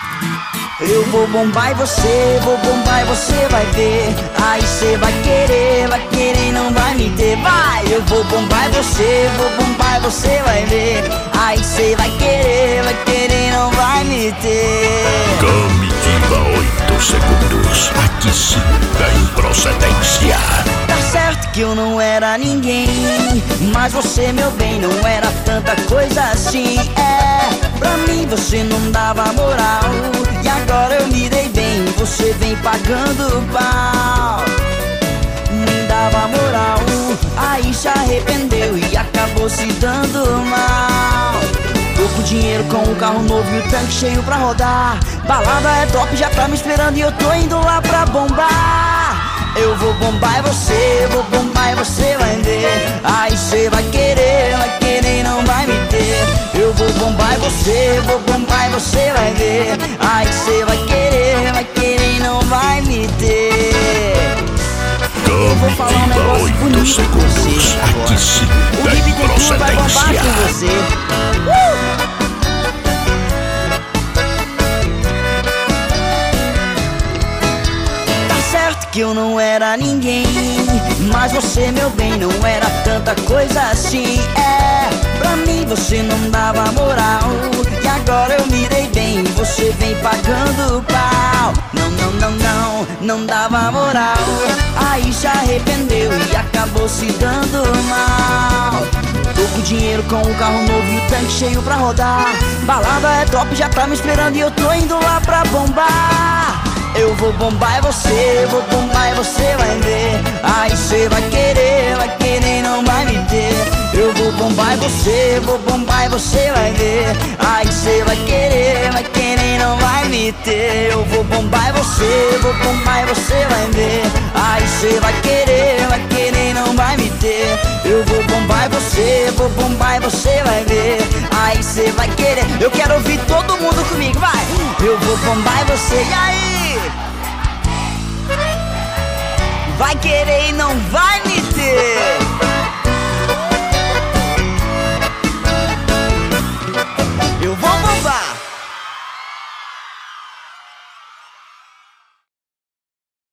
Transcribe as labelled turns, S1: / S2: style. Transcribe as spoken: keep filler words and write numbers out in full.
S1: Eu vou bombar e você, vou bombar e você vai ver. Aí cê vai querer, vai querer e não vai me ter. Vai! Eu vou bombar e você, vou bombar e você vai ver. Aí cê vai querer, vai querer e não vai me ter.
S2: Comitiva oito segundos. Aqui sim tem procedência.
S1: Tá certo que eu não era ninguém, mas você, meu bem, não era tanta coisa assim. É, pra mim você não dava moral, e agora eu me dei bem, você vem pagando pau. Nem dava moral, aí se arrependeu e acabou se dando mal. Tô com dinheiro, com um carro novo e o tanque cheio pra rodar. Balada é top, já tá me esperando e eu tô indo lá pra bombar. Eu vou bombar e você, vou bombar e você vai ver. Aí cê vai querer, vai querer e não vai me ter. Eu vou bombar e você, vou bombar e você vai ver. Aí cê vai querer, vai querer e não vai me ter. Eu vou falar um negócio bonito com você agora.
S2: Aqui sim
S1: O
S2: tem
S1: Hip Dentu vai bombar
S2: procedência.
S1: com você. Uh! Que eu não era ninguém, mas você, meu bem, não era tanta coisa assim. É, pra mim você não dava moral, e agora eu me dei bem, você vem pagando pau. Não, não, não, não, não dava moral, aí se arrependeu e acabou se dando mal. Tô com dinheiro, com um carro novo e o tanque cheio pra rodar. Balada é top, já tá me esperando e eu tô indo lá pra bombar. Eu vou bombar e você, vou bombar e você vai ver. Aí cê vai querer, vai querer e não vai me ter. Eu vou bombar e você, vou bombar e você vai ver. Aí cê vai querer, vai querer e não vai me ter. Eu vou bombar e você, vou bombar e você vai ver. Aí cê vai querer, vai querer e não vai me ter. Eu vou bombar e você, vou bombar e você vai ver. Aí cê vai querer. Eu quero ouvir todo mundo comigo, vai! Eu vou bombar e você, e aí? Vai querer e não vai me ter.